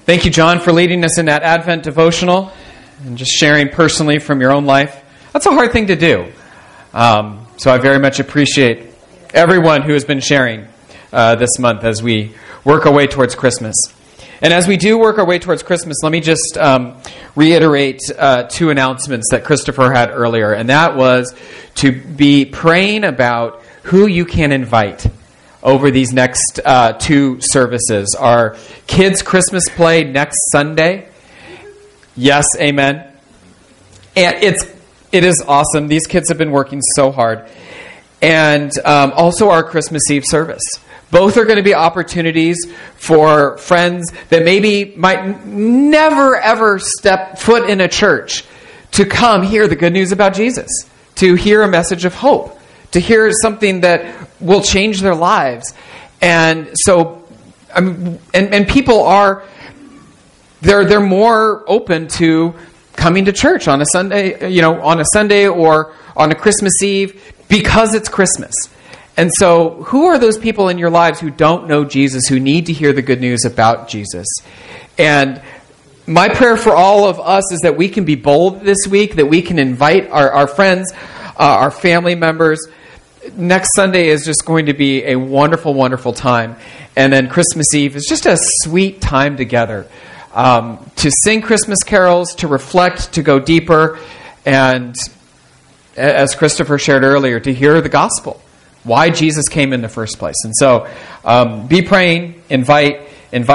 Thank you, John, for leading us in that Advent devotional and just sharing personally from your own life. That's a hard thing to do. So I very much appreciate everyone who has been sharing this month as we work our way towards Christmas. And as we do work our way towards Christmas, let me just reiterate two announcements that Christopher had earlier. And that was to be praying about who you can invite over these next two services. Our kids' Christmas play next Sunday. Yes, amen. And it is awesome. These kids have been working so hard. And also our Christmas Eve service. Both are going to be opportunities for friends that maybe might never, ever step foot in a church to come hear the good news about Jesus, to hear a message of hope, to hear something that will change their lives. And so, and people are, they're more open to coming to church on a Sunday, or on a Christmas Eve because it's Christmas. And so, who are those people in your lives who don't know Jesus, who need to hear the good news about Jesus? And my prayer for all of us is that we can be bold this week, that we can invite our friends, our family members. Next Sunday is just going to be a wonderful, wonderful time. And then Christmas Eve is just a sweet time together to sing Christmas carols, to reflect, to go deeper, and as Christopher shared earlier, to hear the gospel. Why Jesus came in the first place. And so be praying, invite.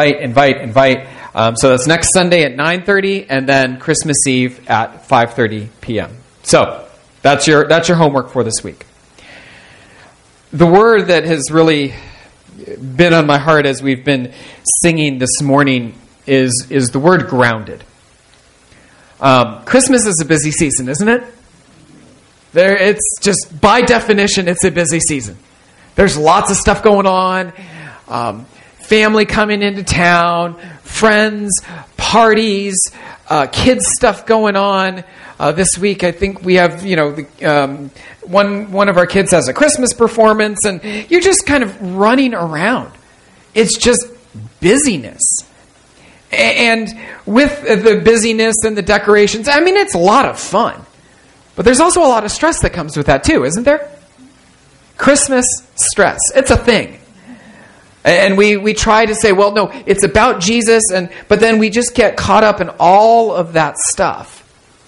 So that's next Sunday at 9:30 and then Christmas Eve at 5:30 p.m. So that's your homework for this week. The word that has really been on my heart as we've been singing this morning is the word grounded. Christmas is a busy season, isn't it? It's just, by definition, it's a busy season. There's lots of stuff going on. Family coming into town, friends, parties, kids stuff going on. This week, I think we have, one of our kids has a Christmas performance, and you're just kind of running around. It's just busyness. And with the busyness and the decorations, it's a lot of fun. But there's also a lot of stress that comes with that too, isn't there? Christmas stress. It's a thing. And we try to say, well, no, it's about Jesus, but then we just get caught up in all of that stuff.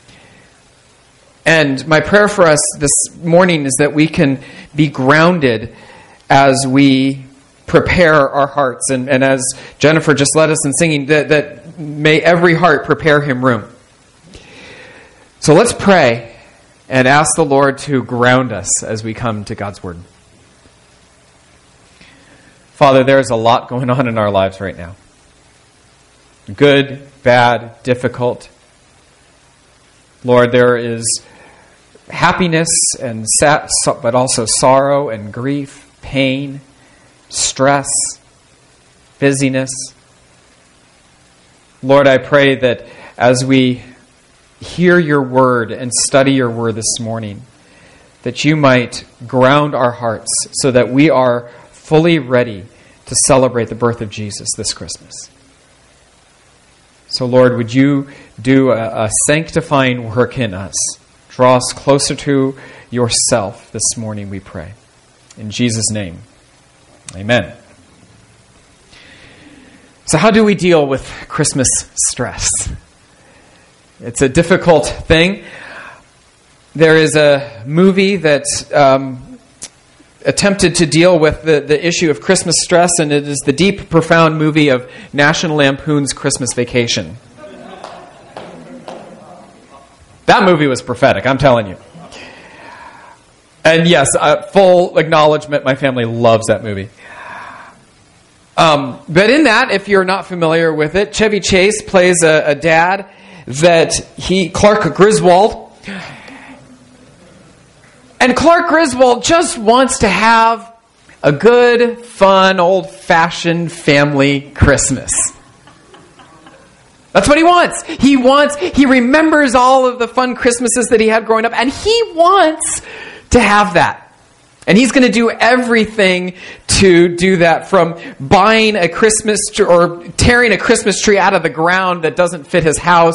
And my prayer for us this morning is that we can be grounded as we prepare our hearts. And as Jennifer just led us in singing, that may every heart prepare him room. So let's pray and ask the Lord to ground us as we come to God's Word. Father, there's a lot going on in our lives right now. Good, bad, difficult. Lord, there is happiness and but also sorrow and grief, pain, stress, busyness. Lord, I pray that as we hear your word and study your word this morning, that you might ground our hearts so that we are fully ready to celebrate the birth of Jesus this Christmas. So, Lord, would you do a sanctifying work in us? Draw us closer to yourself this morning, we pray. In Jesus' name, amen. So how do we deal with Christmas stress? It's a difficult thing. There is a movie that attempted to deal with the issue of Christmas stress, and it is the deep, profound movie of National Lampoon's Christmas Vacation. That movie was prophetic, I'm telling you. And yes, full acknowledgement, my family loves that movie. But in that, if you're not familiar with it, Chevy Chase plays a dad Clark Griswold. And Clark Griswold just wants to have a good, fun, old-fashioned family Christmas. That's what he wants. He remembers all of the fun Christmases that he had growing up, and he wants to have that. And he's going to do everything to do that, from buying a Christmas tree or tearing a Christmas tree out of the ground that doesn't fit his house.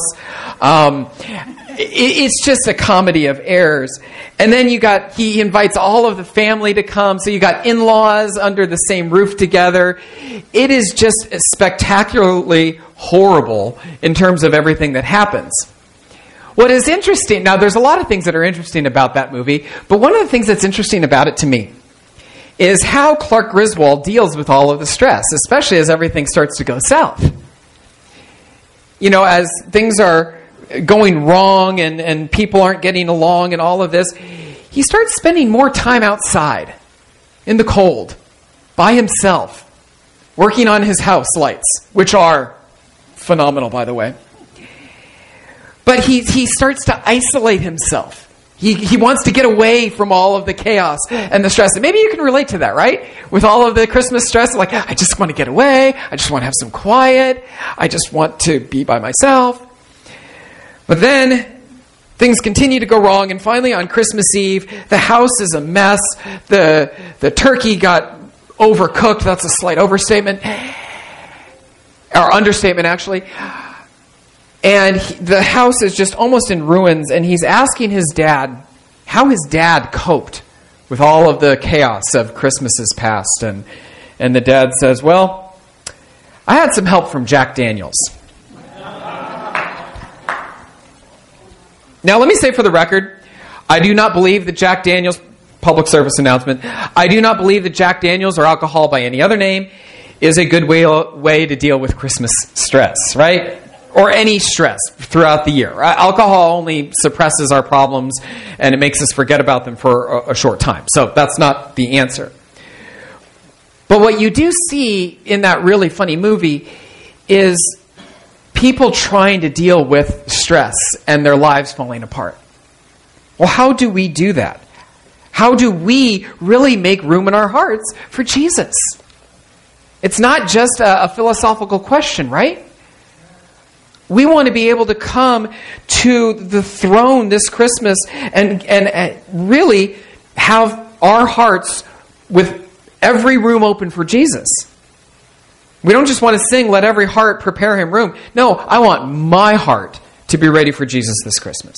It's just a comedy of errors. And then he invites all of the family to come. So you got in-laws under the same roof together. It is just spectacularly horrible in terms of everything that happens. What is interesting, now there's a lot of things that are interesting about that movie, but one of the things that's interesting about it to me is how Clark Griswold deals with all of the stress, especially as everything starts to go south. As things are going wrong and people aren't getting along and all of this, he starts spending more time outside in the cold by himself, working on his house lights, which are phenomenal, by the way. But he starts to isolate himself. He wants to get away from all of the chaos and the stress. And maybe you can relate to that, right? With all of the Christmas stress, like, I just want to get away. I just want to have some quiet. I just want to be by myself. But then things continue to go wrong. And finally, on Christmas Eve, the house is a mess. The turkey got overcooked. That's a slight overstatement. Or understatement, actually. And the house is just almost in ruins, and he's asking his dad how his dad coped with all of the chaos of Christmases past. And the dad says, well, I had some help from Jack Daniels. Now, let me say for the record, I do not believe that Jack Daniels, public service announcement, I do not believe that Jack Daniels or alcohol by any other name is a good way to deal with Christmas stress, right? Or any stress throughout the year. Alcohol only suppresses our problems and it makes us forget about them for a short time. So that's not the answer. But what you do see in that really funny movie is people trying to deal with stress and their lives falling apart. Well, how do we do that? How do we really make room in our hearts for Jesus? It's not just a philosophical question, right? We want to be able to come to the throne this Christmas and really have our hearts with every room open for Jesus. We don't just want to sing, let every heart prepare him room. No, I want my heart to be ready for Jesus this Christmas.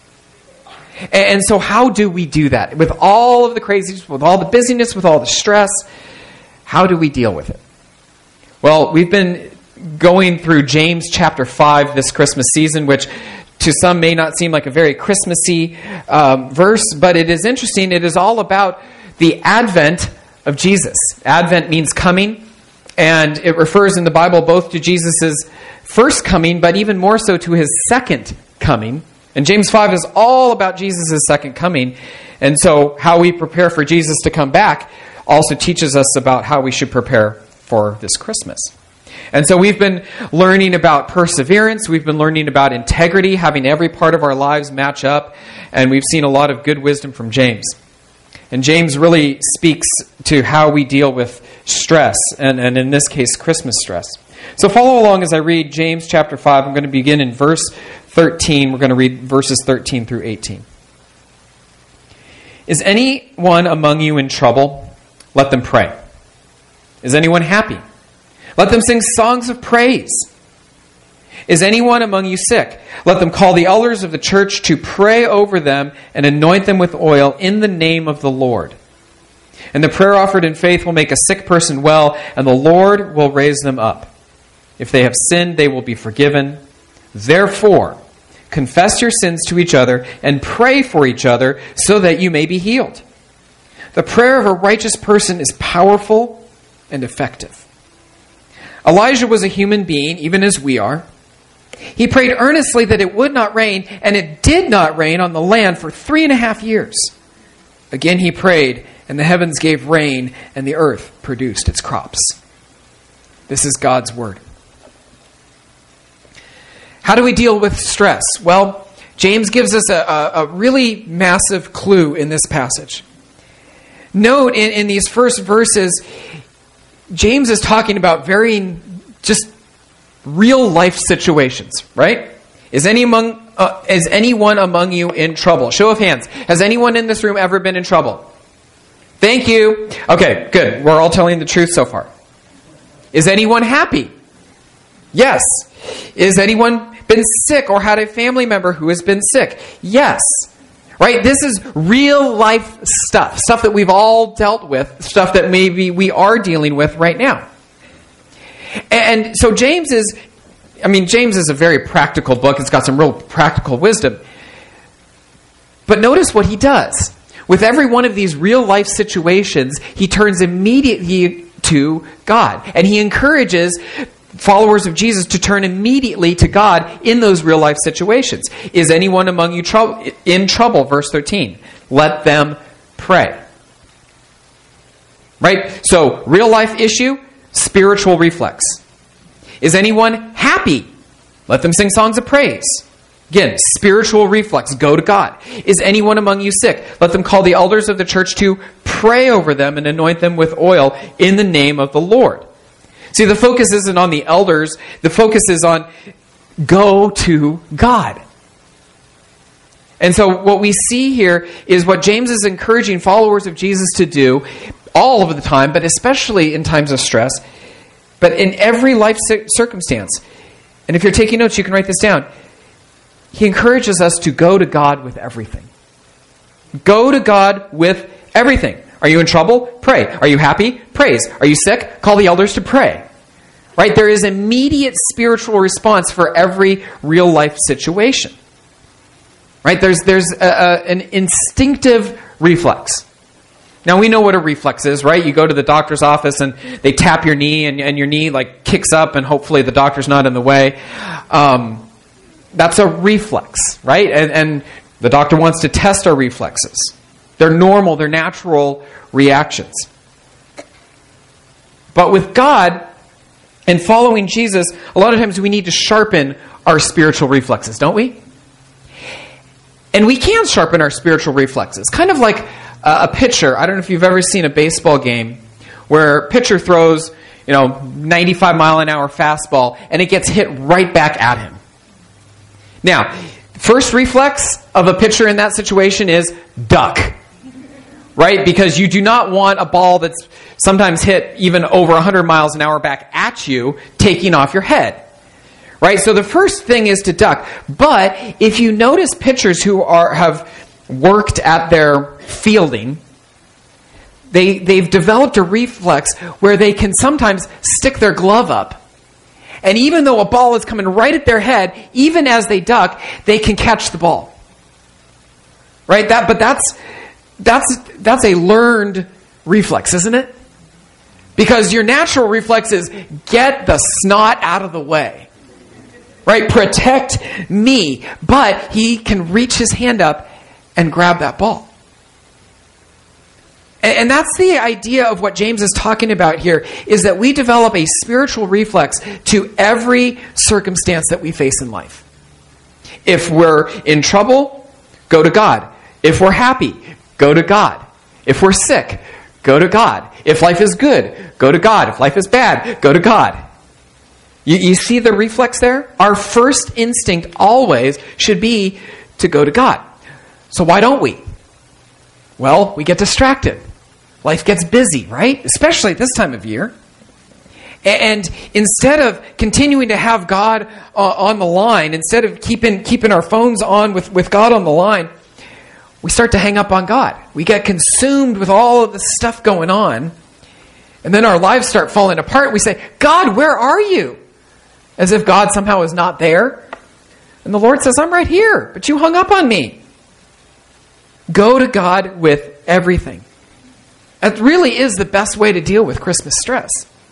And so how do we do that? With all of the craziness, with all the busyness, with all the stress, how do we deal with it? Well, we've been going through James chapter 5 this Christmas season, which to some may not seem like a very Christmassy verse, but it is interesting. It is all about the advent of Jesus. Advent means coming, and it refers in the Bible both to Jesus' first coming, but even more so to his second coming. And James 5 is all about Jesus' second coming. And so how we prepare for Jesus to come back also teaches us about how we should prepare for this Christmas. And so we've been learning about perseverance. We've been learning about integrity, having every part of our lives match up. And we've seen a lot of good wisdom from James. And James really speaks to how we deal with stress, and in this case, Christmas stress. So follow along as I read James chapter 5. I'm going to begin in verse 13. We're going to read verses 13 through 18. Is anyone among you in trouble? Let them pray. Is anyone happy? Let them sing songs of praise. Is anyone among you sick? Let them call the elders of the church to pray over them and anoint them with oil in the name of the Lord. And the prayer offered in faith will make a sick person well, and the Lord will raise them up. If they have sinned, they will be forgiven. Therefore, confess your sins to each other and pray for each other so that you may be healed. The prayer of a righteous person is powerful and effective. Elijah was a human being, even as we are. He prayed earnestly that it would not rain, and it did not rain on the land for 3.5 years. Again he prayed, and the heavens gave rain, and the earth produced its crops. This is God's word. How do we deal with stress? Well, James gives us a really massive clue in this passage. Note in these first verses, James is talking about very just real life situations, right? Is anyone among you in trouble? Show of hands. Has anyone in this room ever been in trouble? Thank you. Okay, good. We're all telling the truth so far. Is anyone happy? Yes. Is anyone been sick or had a family member who has been sick? Yes. Right? This is real life stuff. Stuff that we've all dealt with. Stuff that maybe we are dealing with right now. And so James is a very practical book. It's got some real practical wisdom. But notice what he does. With every one of these real life situations, he turns immediately to God. And he encourages followers of Jesus to turn immediately to God in those real life situations. Is anyone among you in trouble? Verse 13. Let them pray. Right? So, real life issue, spiritual reflex. Is anyone happy? Let them sing songs of praise. Again, spiritual reflex, go to God. Is anyone among you sick? Let them call the elders of the church to pray over them and anoint them with oil in the name of the Lord. See, the focus isn't on the elders. The focus is on go to God. And so what we see here is what James is encouraging followers of Jesus to do all of the time, but especially in times of stress, but in every life circumstance. And if you're taking notes, you can write this down. He encourages us to go to God with everything. Go to God with everything. Are you in trouble? Pray. Are you happy? Praise. Are you sick? Call the elders to pray. Right? There is immediate spiritual response for every real life situation. Right? There's an instinctive reflex. Now we know what a reflex is, right? You go to the doctor's office and they tap your knee and your knee like kicks up and hopefully the doctor's not in the way. That's a reflex, right? And the doctor wants to test our reflexes. They're normal, they're natural reactions. But with God and following Jesus, a lot of times we need to sharpen our spiritual reflexes, don't we? And we can sharpen our spiritual reflexes. Kind of like a pitcher. I don't know if you've ever seen a baseball game where a pitcher throws, 95 mile an hour fastball and it gets hit right back at him. Now, first reflex of a pitcher in that situation is duck, right? Because you do not want a ball that's sometimes hit even over 100 miles an hour back at you, taking off your head, right? So the first thing is to duck. But if you notice pitchers who have worked at their fielding, they've developed a reflex where they can sometimes stick their glove up. And even though a ball is coming right at their head, even as they duck, they can catch the ball. Right? But that's a learned reflex, isn't it? Because your natural reflex is get the snot out of the way. Right? Protect me. But he can reach his hand up and grab that ball. And that's the idea of what James is talking about here, is that we develop a spiritual reflex to every circumstance that we face in life. If we're in trouble, go to God. If we're happy, go to God. If we're sick, go to God. If life is good, go to God. If life is bad, go to God. You see the reflex there? Our first instinct always should be to go to God. So why don't we? Well, we get distracted. Life gets busy, right? Especially at this time of year. And instead of continuing to have God on the line, instead of keeping our phones on with God on the line, we start to hang up on God. We get consumed with all of the stuff going on. And then our lives start falling apart. We say, God, where are you? As if God somehow is not there. And the Lord says, I'm right here, but you hung up on me. Go to God with everything. That really is the best way to deal with Christmas stress.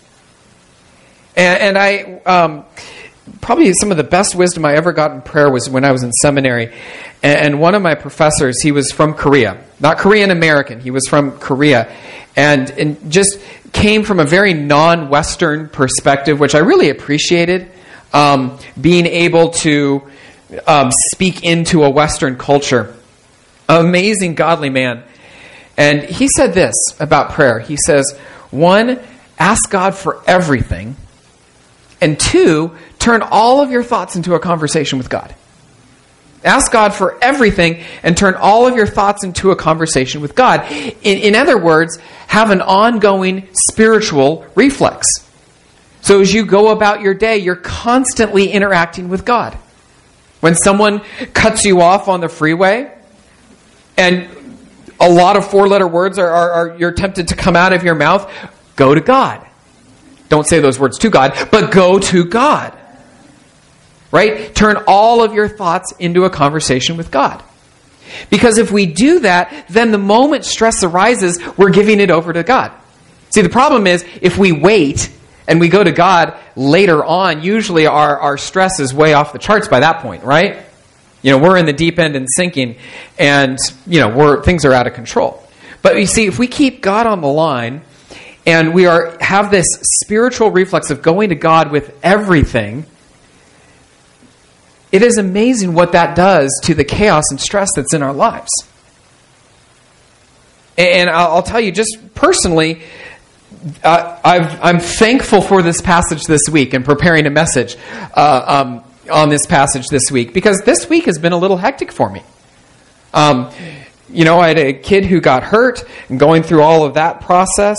And I, probably some of the best wisdom I ever got in prayer was when I was in seminary. And one of my professors, he was from Korea. Not Korean American, he was from Korea. And just came from a very non-Western perspective, which I really appreciated. Being able to speak into a Western culture. Amazing, godly man. And he said this about prayer. He says, 1, ask God for everything. And 2, turn all of your thoughts into a conversation with God. Ask God for everything and turn all of your thoughts into a conversation with God. In other words, have an ongoing spiritual reflex. So as you go about your day, you're constantly interacting with God. When someone cuts you off on the freeway and a lot of four-letter words are you're tempted to come out of your mouth, go to God. Don't say those words to God, but go to God. Right? Turn all of your thoughts into a conversation with God. Because if we do that, then the moment stress arises, we're giving it over to God. See, the problem is, if we wait and we go to God later on, usually our stress is way off the charts by that point, right? We're in the deep end and sinking, and, things are out of control. But you see, if we keep God on the line, and we have this spiritual reflex of going to God with everything, it is amazing what that does to the chaos and stress that's in our lives. And I'll tell you, just personally, I'm thankful for this passage this week and preparing a message on this passage this week, because this week has been a little hectic for me. I had a kid who got hurt, and going through all of that process.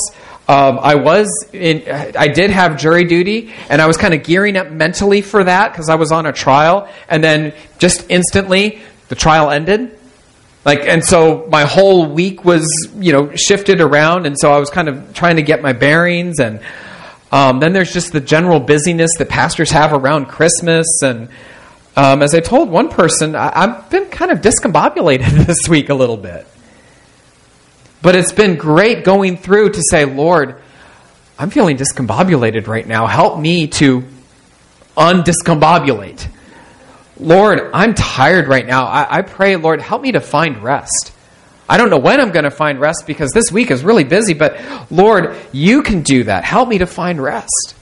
I did have jury duty, and I was kind of gearing up mentally for that because I was on a trial, and then just instantly the trial ended. And so my whole week was, shifted around, and so I was kind of trying to get my bearings, and then there's just the general busyness that pastors have around Christmas, and as I told one person, I've been kind of discombobulated this week a little bit. But it's been great going through to say, Lord, I'm feeling discombobulated right now. Help me to undiscombobulate. Lord, I'm tired right now. I pray, Lord, help me to find rest. I don't know when I'm going to find rest because this week is really busy, but Lord, you can do that. Help me to find rest.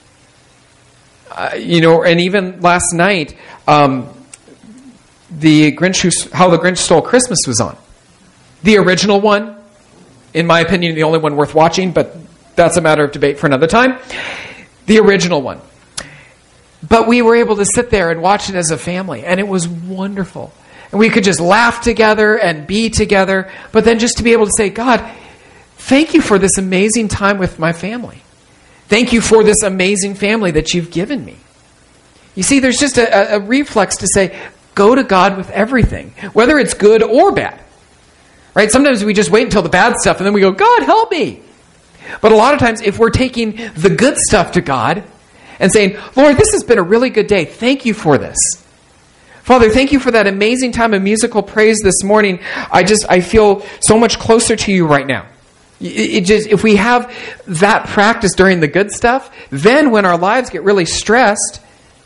And even last night, How the Grinch Stole Christmas was on. The original one. In my opinion, the only one worth watching, but that's a matter of debate for another time. The original one. But we were able to sit there and watch it as a family, and it was wonderful. And we could just laugh together and be together, but then just to be able to say, God, thank you for this amazing time with my family. Thank you for this amazing family that you've given me. You see, there's just a reflex to say, go to God with everything, whether it's good or bad. Right? Sometimes we just wait until the bad stuff and then we go, God, help me. But a lot of times, if we're taking the good stuff to God and saying, Lord, this has been a really good day. Thank you for this. Father, thank you for that amazing time of musical praise this morning. I feel so much closer to you right now. If we have that practice during the good stuff, then when our lives get really stressed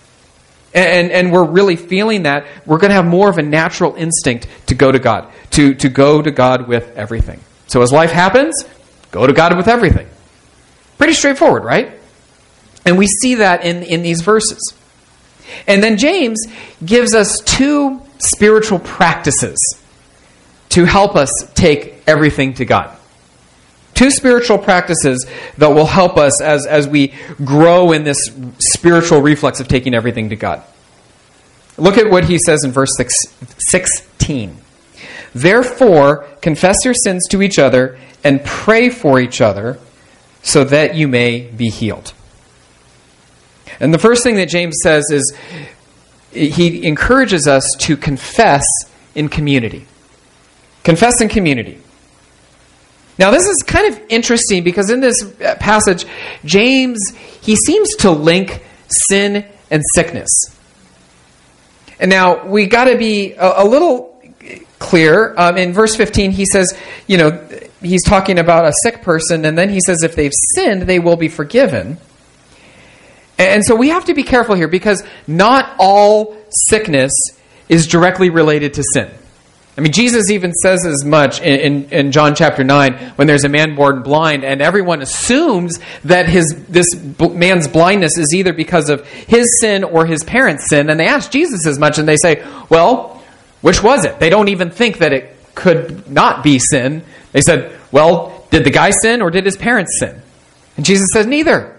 and we're really feeling that, we're going to have more of a natural instinct to go to God, to go to God with everything. So as life happens, go to God with everything. Pretty straightforward, right? And we see that in these verses. And then James gives us two spiritual practices to help us take everything to God. Two spiritual practices that will help us as we grow in this spiritual reflex of taking everything to God. Look at what he says in verse 16. Therefore, confess your sins to each other and pray for each other so that you may be healed. And the first thing that James says is he encourages us to confess in community. Confess in community. Now, this is kind of interesting because in this passage, James, he seems to link sin and sickness. And now, we got to be a little clear. In verse 15, he says, he's talking about a sick person, and then he says if they've sinned, they will be forgiven. And so we have to be careful here because not all sickness is directly related to sin. I mean, Jesus even says as much in John chapter 9 when there's a man born blind and everyone assumes that this man's blindness is either because of his sin or his parents' sin. And they ask Jesus as much and they say, well, which was it? They don't even think that it could not be sin. They said, well, did the guy sin or did his parents sin? And Jesus says, neither.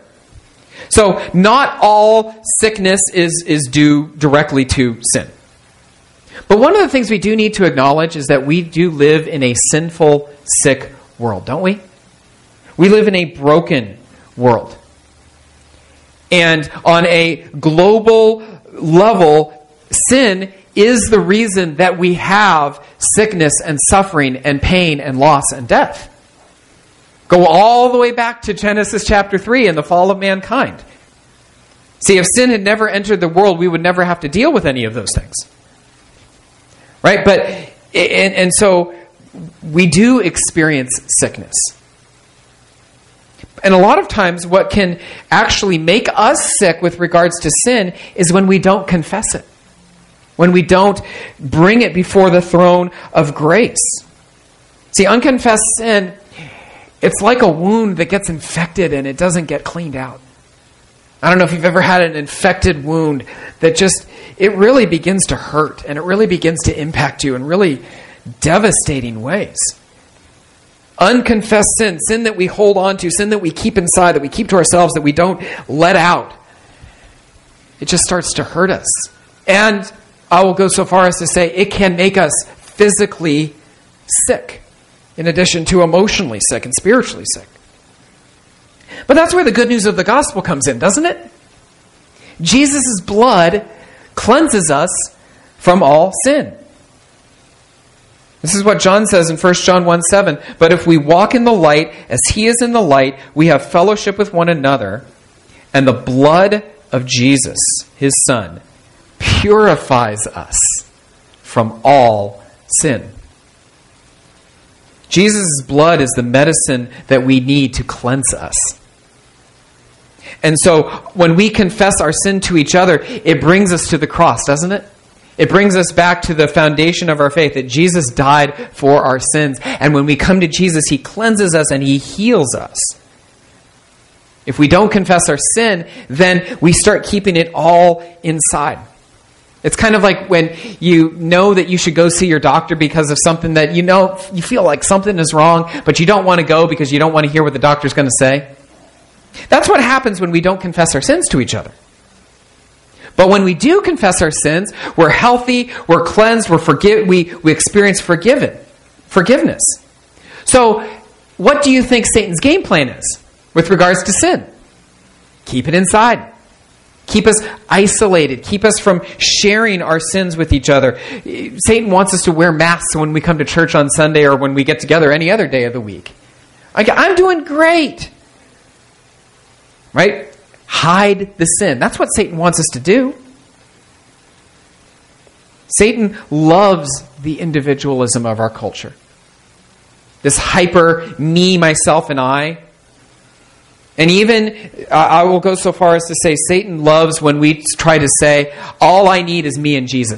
So not all sickness is due directly to sin. But one of the things we do need to acknowledge is that we do live in a sinful, sick world, don't we? We live in a broken world. And on a global level, sin is the reason that we have sickness and suffering and pain and loss and death. Go all the way back to Genesis chapter 3 and the fall of mankind. See, if sin had never entered the world, we would never have to deal with any of those things. Right? And so we do experience sickness. And a lot of times what can actually make us sick with regards to sin is when we don't confess it. When we don't bring it before the throne of grace. See, unconfessed sin, it's like a wound that gets infected and it doesn't get cleaned out. I don't know if you've ever had an infected wound that it really begins to hurt and it really begins to impact you in really devastating ways. Unconfessed sin that we hold on to, sin that we keep inside, that we keep to ourselves, that we don't let out, it just starts to hurt us. And I will go so far as to say it can make us physically sick, in addition to emotionally sick and spiritually sick. But that's where the good news of the gospel comes in, doesn't it? Jesus' blood cleanses us from all sin. This is what John says in 1 John 1:7. But if we walk in the light as he is in the light, we have fellowship with one another, and the blood of Jesus, his Son, purifies us from all sin. Jesus' blood is the medicine that we need to cleanse us. And so when we confess our sin to each other, it brings us to the cross, doesn't it? It brings us back to the foundation of our faith, that Jesus died for our sins. And when we come to Jesus, he cleanses us and he heals us. If we don't confess our sin, then we start keeping it all inside. It's kind of like when you know that you should go see your doctor because of something that you feel like something is wrong, but you don't want to go because you don't want to hear what the doctor's going to say. That's what happens when we don't confess our sins to each other. But when we do confess our sins, we're healthy, we're cleansed, we experience forgiveness. So, what do you think Satan's game plan is with regards to sin? Keep it inside. Keep us isolated. Keep us from sharing our sins with each other. Satan wants us to wear masks when we come to church on Sunday or when we get together any other day of the week. I'm doing great. Right? Hide the sin. That's what Satan wants us to do. Satan loves the individualism of our culture. This hyper me, myself, and I. And even, I will go so far as to say, Satan loves when we try to say, all I need is me and Jesus.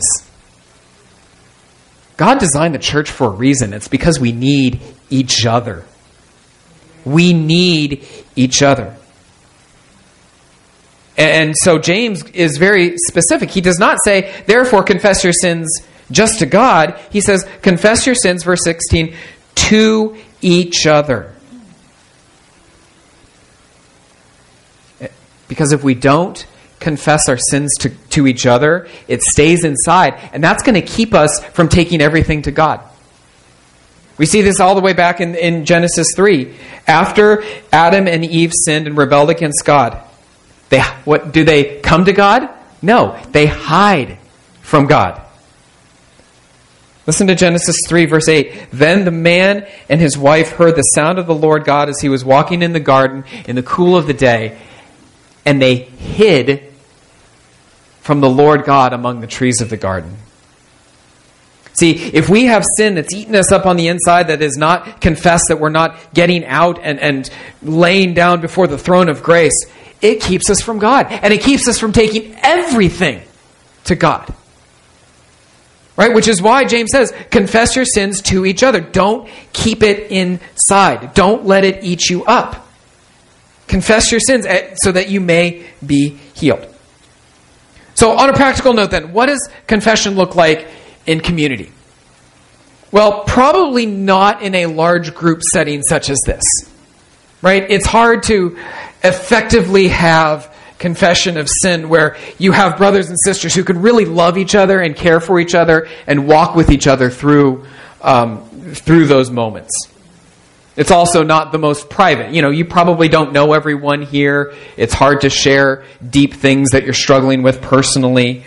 God designed the church for a reason. It's because we need each other. We need each other. And so James is very specific. He does not say, therefore confess your sins just to God. He says, confess your sins, verse 16, to each other. Because if we don't confess our sins to each other, it stays inside. And that's going to keep us from taking everything to God. We see this all the way back in Genesis 3. After Adam and Eve sinned and rebelled against God, do they come to God? No, they hide from God. Listen to Genesis 3, verse 8. Then the man and his wife heard the sound of the Lord God as he was walking in the garden in the cool of the day, and they hid from the Lord God among the trees of the garden. See, if we have sin that's eaten us up on the inside, that is not confessed, that we're not getting out and laying down before the throne of grace, it keeps us from God. And it keeps us from taking everything to God. Right? Which is why James says, confess your sins to each other. Don't keep it inside. Don't let it eat you up. Confess your sins so that you may be healed. So on a practical note then, what does confession look like in community? Well, probably not in a large group setting such as this. Right? It's hard to effectively have confession of sin where you have brothers and sisters who can really love each other and care for each other and walk with each other through those moments. It's also not the most private. You probably don't know everyone here. It's hard to share deep things that you're struggling with personally.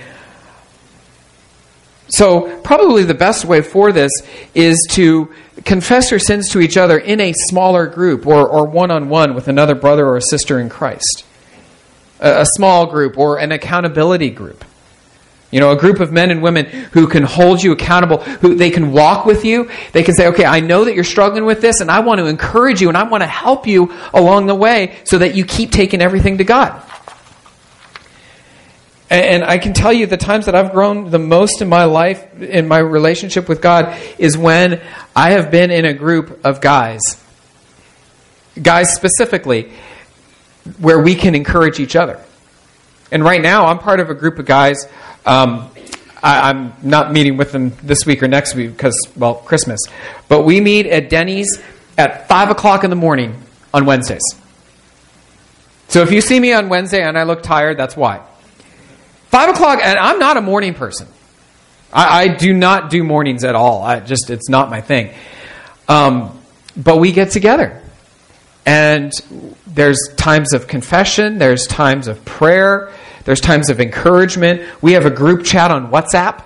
So probably the best way for this is to confess your sins to each other in a smaller group or one-on-one with another brother or a sister in Christ. A small group or an accountability group. A group of men and women who can hold you accountable, who they can walk with you. They can say, okay, I know that you're struggling with this, and I want to encourage you, and I want to help you along the way so that you keep taking everything to God. And I can tell you the times that I've grown the most in my life, in my relationship with God, is when I have been in a group of guys specifically, where we can encourage each other. And right now, I'm part of a group of guys. I'm not meeting with them this week or next week because, Christmas. But we meet at Denny's at 5 o'clock in the morning on Wednesdays. So if you see me on Wednesday and I look tired, that's why. 5 o'clock, and I'm not a morning person. I do not do mornings at all. It's not my thing. But we get together. And there's times of confession. There's times of prayer. There's times of encouragement. We have a group chat on WhatsApp.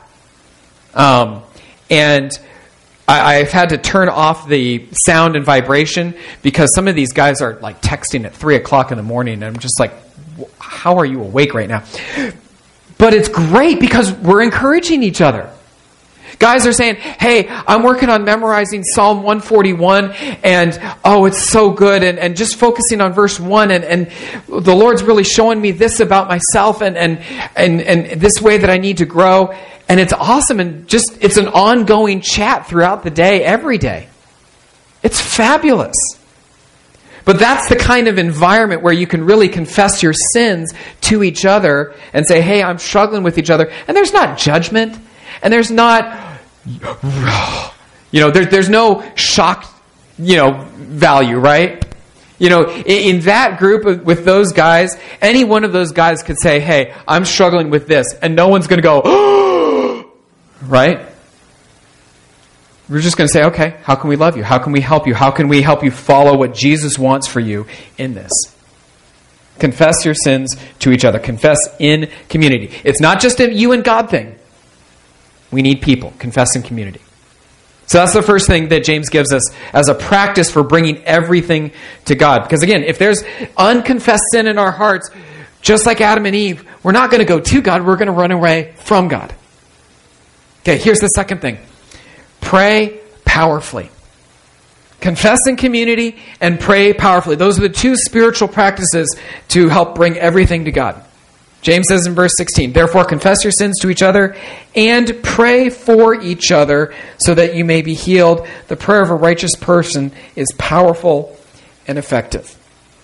And I've had to turn off the sound and vibration because some of these guys are like texting at 3 o'clock in the morning. And I'm just like, how are you awake right now? But it's great because we're encouraging each other. Guys are saying, hey, I'm working on memorizing Psalm 141, and it's so good, and just focusing on verse 1, and the Lord's really showing me this about myself, and this way that I need to grow, and it's awesome, and it's an ongoing chat throughout the day, every day. It's fabulous. But that's the kind of environment where you can really confess your sins to each other and say, hey, I'm struggling with each other. And there's not judgment. And there's not, there's no shock, value, right? In that group with those guys, any one of those guys could say, hey, I'm struggling with this. And no one's going to go, right? We're just going to say, okay, how can we love you? How can we help you? How can we help you follow what Jesus wants for you in this? Confess your sins to each other. Confess in community. It's not just a you and God thing. We need people. Confess in community. So that's the first thing that James gives us as a practice for bringing everything to God. Because again, if there's unconfessed sin in our hearts, just like Adam and Eve, we're not going to go to God. We're going to run away from God. Okay, here's the second thing. Pray powerfully. Confess in community and pray powerfully. Those are the two spiritual practices to help bring everything to God. James says in verse 16, therefore confess your sins to each other and pray for each other so that you may be healed. The prayer of a righteous person is powerful and effective.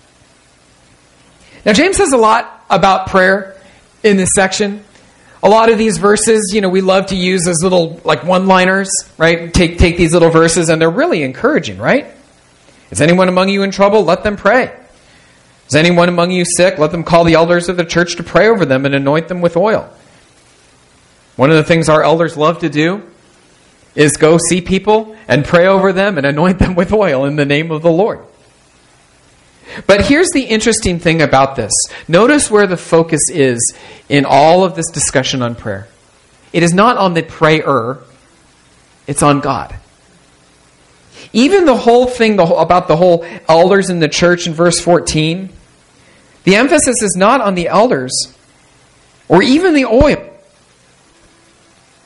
Now James says a lot about prayer in this section. A lot of these verses, we love to use as little like one-liners, right? Take these little verses and they're really encouraging, right? Is anyone among you in trouble? Let them pray. Is anyone among you sick? Let them call the elders of the church to pray over them and anoint them with oil. One of the things our elders love to do is go see people and pray over them and anoint them with oil in the name of the Lord. But here's the interesting thing about this. Notice where the focus is in all of this discussion on prayer. It is not on the prayer, it's on God. Even the whole thing about the whole elders in the church in verse 14, the emphasis is not on the elders or even the oil.